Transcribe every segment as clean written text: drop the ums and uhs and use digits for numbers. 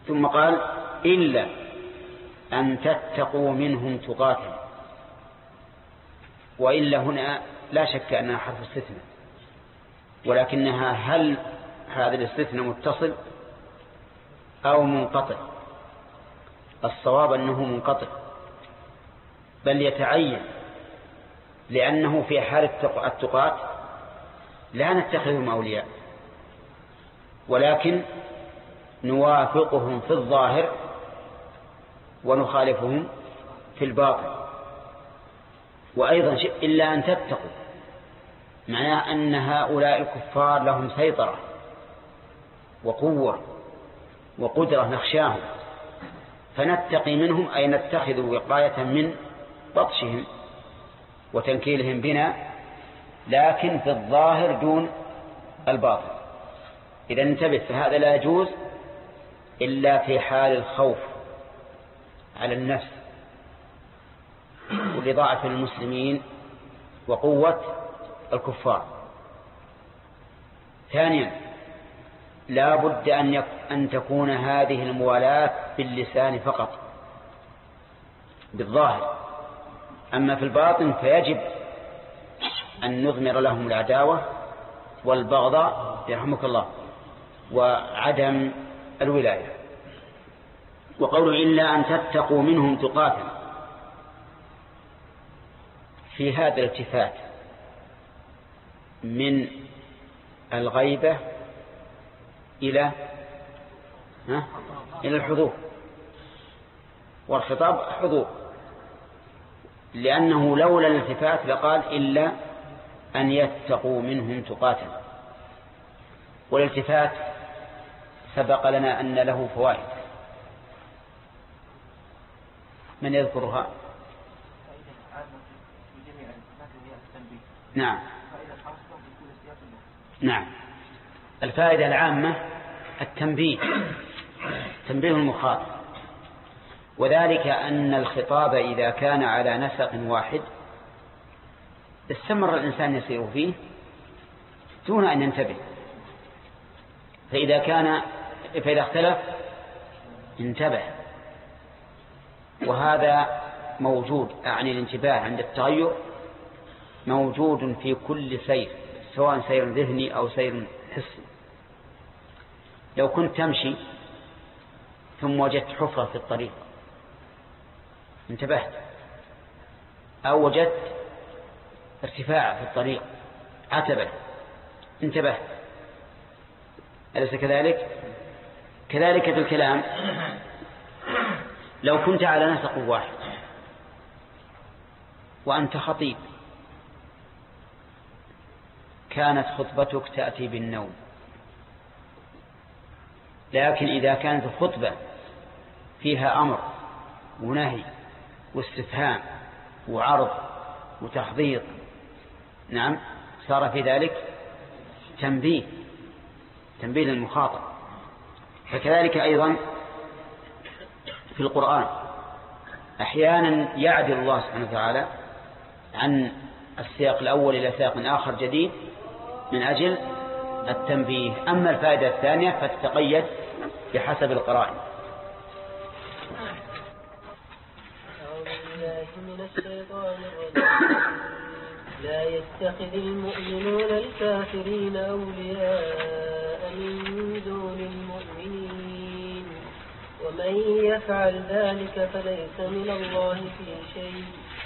ثم قال إلا أن تتقوا منهم تقاتا. وإلا هنا لا شك أنها حرف استثناء، ولكنها هل هذا الاستثناء متصل أو منقطع؟ الصواب أنه منقطع، بل يتعين، لأنه في حال التقاة لا نتخذهم أولياء، ولكن نوافقهم في الظاهر ونخالفهم في الباطن. وأيضا إلا أن تتقوا، معناه أن هؤلاء الكفار لهم سيطرة وقوة وقدرة نخشاهم، فنتقي منهم أي نتخذ وقاية من بطشهم وتنكيلهم بنا، لكن في الظاهر دون الباطن. إذا انتبه، فهذا لا يجوز إلا في حال الخوف على النفس ولضعف المسلمين وقوة الكفار. ثانيا، لا بد أن تكون هذه الموالاة باللسان فقط بالظاهر، أما في الباطن فيجب أن نضمر لهم العداوة والبغضاء يرحمك الله وعدم الولاية. وقول إلا أن تتقوا منهم تقاتا، في هذا الالتفات من الغيبة إلى الحضور، والخطاب حضور، لأنه لولا الالتفات لقال إلا أن يتقوا منهم تقاتا. والالتفات سبق لنا أن له فوائد، من يذكرها؟ نعم نعم. الفائدة العامة التنبيه، تنبيه المخاطب، وذلك أن الخطاب إذا كان على نسق واحد استمر الإنسان يسير فيه دون أن ينتبه، فإذا اختلف انتبه. وهذا موجود، أعني الانتباه عند التغير موجود في كل سير، سواء سير ذهني أو سير حسي. لو كنت تمشي ثم وجدت حفرة في الطريق انتبهت، أو وجدت ارتفاع في الطريق عتبة انتبهت، أليس كذلك؟ كذلك في الكلام، لو كنت على نسق واحد وأنت خطيب كانت خطبتك تأتي بالنوم، لكن إذا كانت الخطبة فيها أمر ونهي واستفهام وعرض وتحضير، نعم، صار في ذلك تنبيه للمخاطب. فكذلك أيضا في القرآن أحيانا يعدل الله سبحانه وتعالى عن السياق الأول إلى سياق آخر جديد من أجل التنبيه. أما الفائدة الثانية فتتقيد بحسب القرائن. لا يتخذ المؤمنون الكافرين أولياء من دون المؤمنين، ومن يفعل ذلك فليس من الله في شيء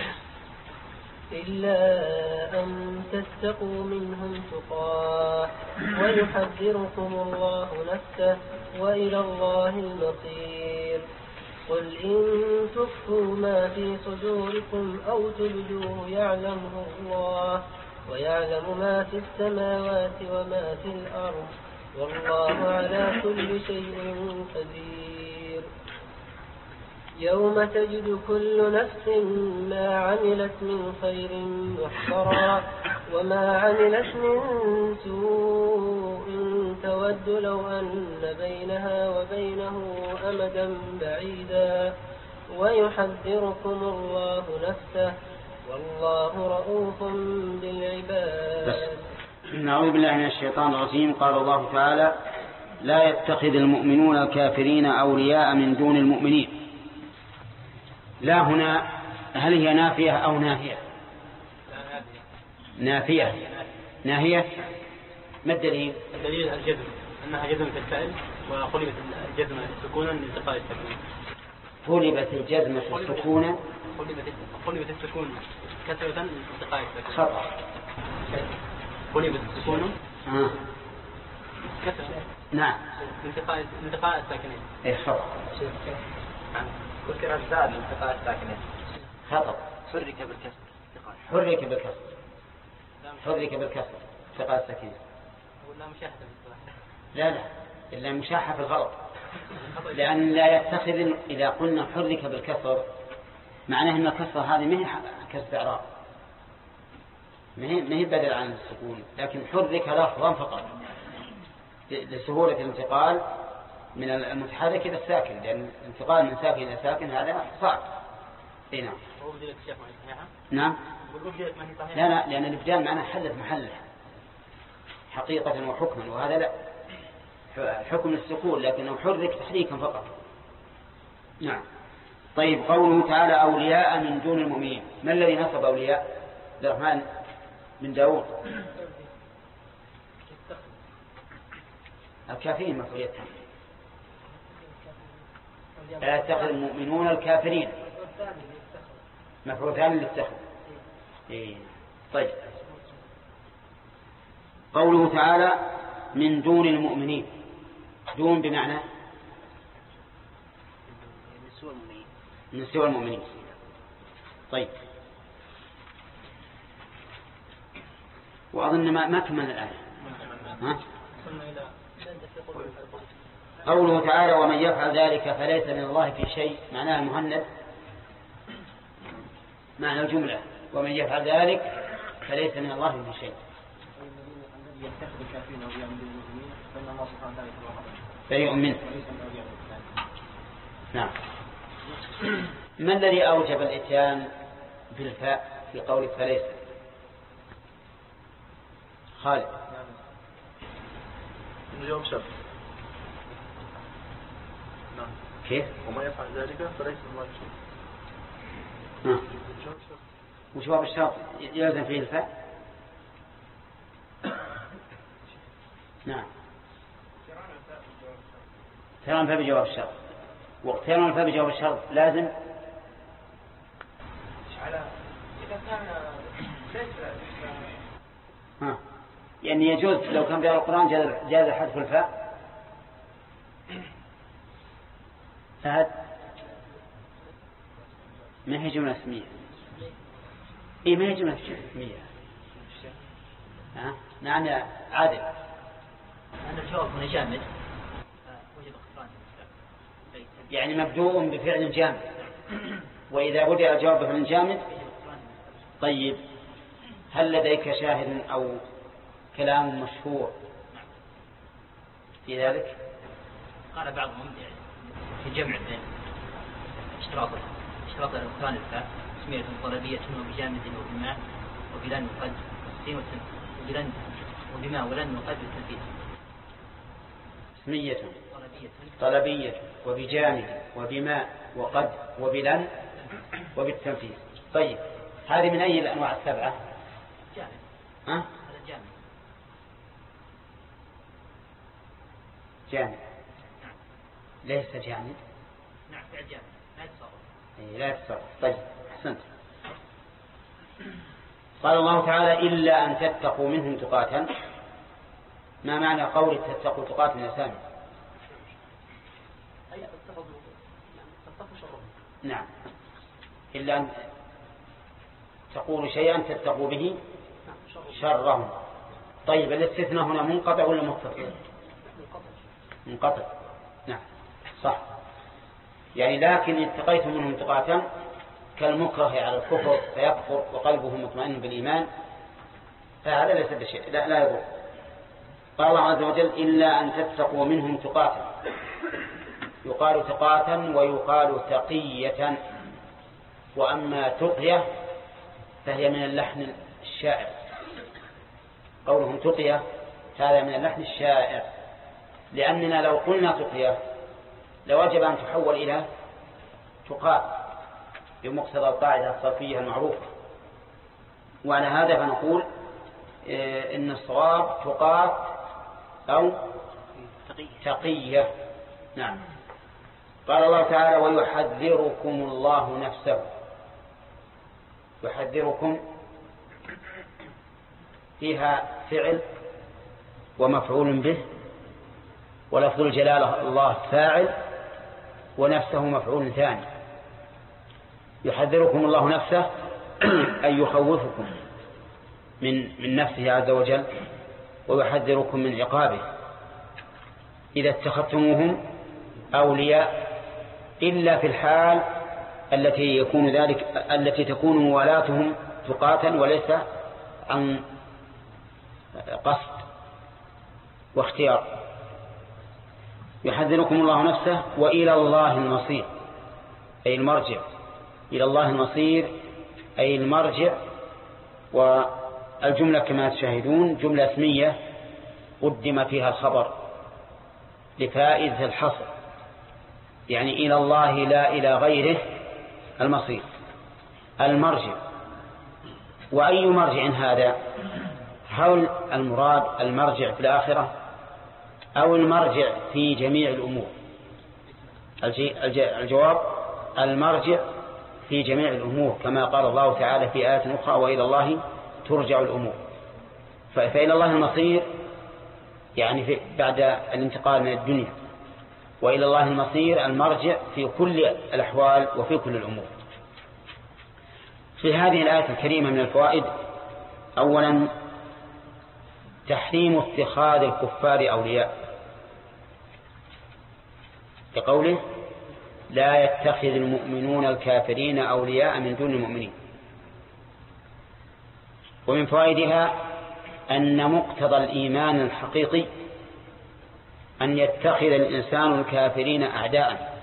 إلا أن تتقوا منهم تقاه ويحذركم الله نفسه وإلى الله المصير. قل إن تخفوا ما في صدوركم أو تبدوه يعلمه الله ويعلم ما في السماوات وما في الأرض والله على كل شيء قدير. يوم تجد كل نفس ما عملت من خير محضرا وما عملت من سوء تود لو أن بينها وبينه أمدا بعيدا ويحذركم الله نفسه والله رؤوف بالعباد. نعوذ بالله من الشيطان الرجيم. قال الله تعالى: لا يتخذ المؤمنون الكافرين أولياء من دون المؤمنين. لا هنا هل هي نافية أو ناهية؟ نافية. ناهية. ما الدليل؟ الدليل الجزم، أنها جزم في الفعل، وقلبت الجزمة سكونا لالتقاء الساكنين. قلبت الجزمة السكون، قلبت السكون كسرة لالتقاء الساكنين. خطأ. قلبت السكون كسرة. نعم. لالتقاء الساكنين. إيه خطأ. ذكر الزاد لالتقاء الساكنين. خطأ. حرك بالكسر. حرك بالكسر. حرك بالكسر التقاء الساكنين. ولا مشاحة بالصلاح. لا إلا مشاحة في الغلط. لأن لا يتخذ إذا قلنا حرك بالكسر معناه أن الكسر هذه ما هي كسر إعراب، ما هي بدل عن السكون، لكن حرك لفظا فقط لسهولة الانتقال من المتحرك إلى الساكن، لأن الانتقال من ساكن إلى ساكن هذا صعب. إيه نعم. نعم. لا لأن الإبدال معناه حلت محلها حقيقة وحكما، وهذا لا، حكم السكون لكنه حرك تحريكا فقط. نعم. طيب قوله تعالى أولياء من دون المؤمنين، ما الذي نصب أولياء؟ الرحمن من داود. الكافرين مفعوليتهم. لا يتخذ المؤمنون الكافرين مفعول ثاني للتخذ. إيه. طيب قوله تعالى من دون المؤمنين، دون بمعنى من سوى المؤمنين. طيب وأظن ما كمل الآية. قوله تعالى ومن يفعل ذلك فليس من الله في شيء، معناها مهند، معنى الجملة ومن يفعل ذلك فليس من الله في شيء. بريء منه. نعم. ما الذي أوجب الإتيان بالفاء في قول فليس؟ خالد. اليوم شرط. نعم. كيف؟ وما يفعل ذلك فليس من الله شيء. وجواب الشرط يلزم فيه الفاء. نعم. اقتران الفاء بجواب الشرط، واقتران الفاء بجواب الشرط لازم إذا كان ليس يعني يجوز لو كان في القرآن جاز حذف الفاء. فهد ما هي جملة اسمية. إيه ما هي جملة اسمية. نعم يا عادل. أن الجواب هنا جامد وجب اقتران يعني مبدوء بفعل جامد، وإذا بدأ الجواب بفعل جامد. طيب هل لديك شاهد أو كلام مشهور في ذلك؟ قال بعضهم في جمع بين اشتراط الاقتران الفاء اسمية طلبية وبجامد وبماء وبلن وقد والسين وبلن وبماء ولن وقد بالتنفيذ. اسمية طلبية وبجامد وبماء وقد وبلن وبالتنفيذ. طيب هذه من أي الأنواع السبعة؟ جامد. هذا جامد. جامد. ليس جامد. نعم فعل جامد لا يتصرف. لا يتصرف. طيب أحسنت. قال الله تعالى إلا أن تتقوا منهم تقاتا. ما معنى قول تتقوا تقاتا يا سامي؟ نعم. إلا أن تقول شيئا تتقوا به شرهم. طيب الاستثناء هنا منقطع ولا متصل؟ منقطع. نعم صح. يعني لكن اتقيتم منهم تقاتا كالمكره على الكفر فيكفر وقلبه مطمئن بالإيمان، فهذا ليس بشيء لا يضر. قال الله عز وجل إلا أن تتقوا منهم تقاتا. يقال تقاتا ويقال تقية. وأما تقية فهي من اللحن الشائع. قولهم تقية هذا من اللحن الشائع لأننا لو قلنا تقية لوجب أن تحول إلى تقاة بمقتضى القاعدة الصرفية المعروفة، وعلى هذا فنقول إن الصواب تقاة أو تقية. نعم. قال الله تعالى ويحذركم الله نفسه. يحذركم فيها فعل ومفعول به، ولفظ الجلالة الله فاعل ونفسه مفعول ثاني. يحذركم الله نفسه أي يخوفكم من نفسه عز وجل، ويحذركم من عقابه إذا اتخذتموهم أولياء، إلا في الحال التي تكون موالاتهم تقاة وليس عن قصد واختيار. يحذركم الله نفسه وإلى الله المصير أي المرجع. إلى الله المصير أي المرجع. والجملة كما تشاهدون جملة اسمية قدم فيها الخبر لفائدة الحصر، يعني إلى الله لا إلى غيره المصير المرجع. وأي مرجع هذا؟ هل المراد المرجع في الآخرة أو المرجع في جميع الأمور؟ الجواب المرجع في جميع الأمور، كما قال الله تعالى في آيات أخرى وإلى الله ترجع الأمور. فإلى الله المصير يعني بعد الانتقال من الدنيا، وإلى الله المصير المرجع في كل الأحوال وفي كل الأمور. في هذه الآية الكريمة من الفوائد: أولا تحريم اتخاذ الكفار أولياء، كقوله لا يتخذ المؤمنون الكافرين أولياء من دون المؤمنين. ومن فوائدها أن مقتضى الإيمان الحقيقي أن يتخذ الإنسان الكافرين أعداء،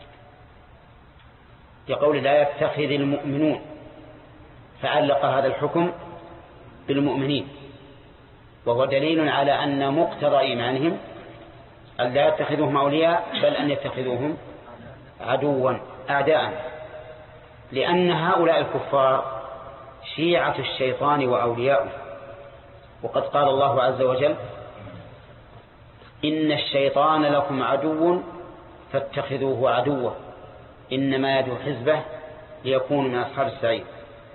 كقول لا يتخذ المؤمنون، فعلق هذا الحكم بالمؤمنين، وهو دليل على أن مقتضى إيمانهم أن لا يتخذوهم أولياء بل أن يتخذوهم عدوا أعداء، لأن هؤلاء الكفار شيعة الشيطان وأولياؤه. وقد قال الله عز وجل إن الشيطان لكم عدو فاتخذوه عدوا إنما يدعو حزبه ليكونوا من أصحاب السعير.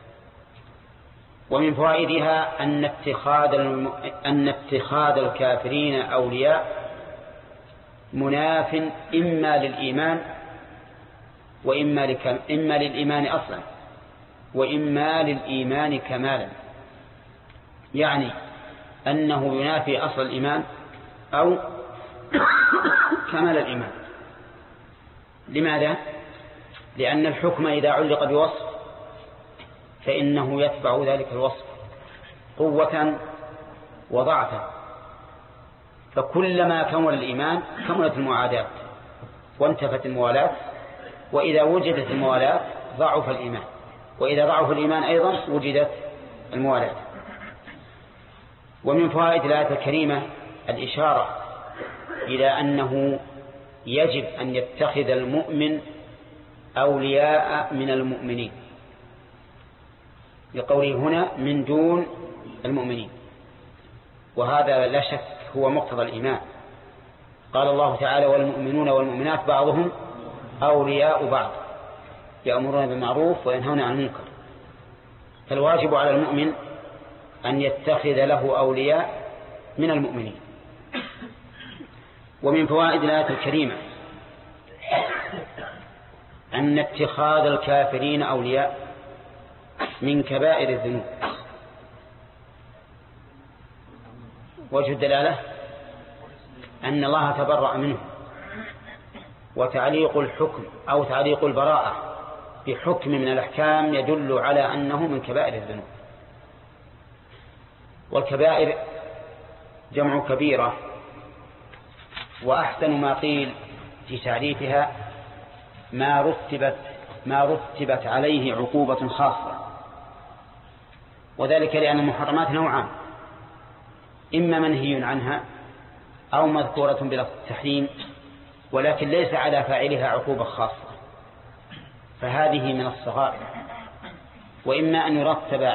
ومن فوائدها أن اتخاذ الكافرين أولياء مناف إما للإيمان إما للإيمان أصلا وإما للإيمان كمالا، يعني أنه ينافي أصل الإيمان أو كمال الإيمان. لماذا؟ لأن الحكم إذا علق بوصف فإنه يتبع ذلك الوصف قوة وضعفا، فكلما كمل الإيمان كملت المعادات وانتفت الموالاة، وإذا وجدت الموالاة ضعف الإيمان، وإذا ضعف الإيمان أيضا وجدت الموالاة. ومن فوائد الآية الكريمة الإشارة إلى أنه يجب أن يتخذ المؤمن أولياء من المؤمنين، لقوله هنا من دون المؤمنين، وهذا لا شك هو مقتضى الإيمان. قال الله تعالى والمؤمنون والمؤمنات بعضهم أولياء بعض يأمرون بالمعروف وينهون عن المنكر، فالواجب على المؤمن أن يتخذ له أولياء من المؤمنين. ومن فوائد الآية الكريمة أن اتخاذ الكافرين أولياء من كبائر الذنوب. وجه الدلالة أن الله تبرأ منه، وتعليق الحكم أو تعليق البراءة بحكم من الأحكام يدل على أنه من كبائر الذنوب. والكبائر جمع كبيرة، وأحسن ما قيل في تعريفها ما رتبت عليه عقوبة خاصة، وذلك لأن المحرمات نوعان: إما منهي عنها أو مذكورة بلفظ التحريم ولكن ليس على فاعلها عقوبة خاصة، فهذه من الصغائر. وإما أن يرتب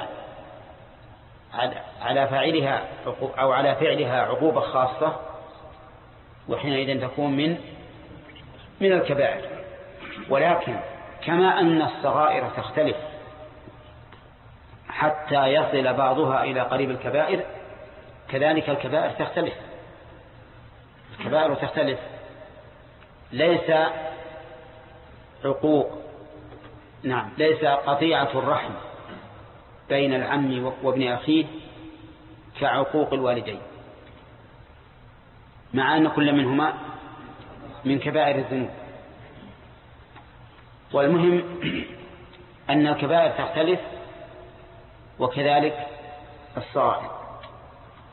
على فاعلها أو على فعلها عقوبة خاصة، وحينئذ تكون من الكبائر. ولكن كما أن الصغائر تختلف حتى يصل بعضها إلى قريب الكبائر، كذلك الكبائر تختلف. الكبائر تختلف، ليس ليس قطيعة الرحم بين العم وابن أخيه كعقوق الوالدين، مع أن كل منهما من كبائر الذنوب. والمهم أن الكبائر تختلف وكذلك الصغائر.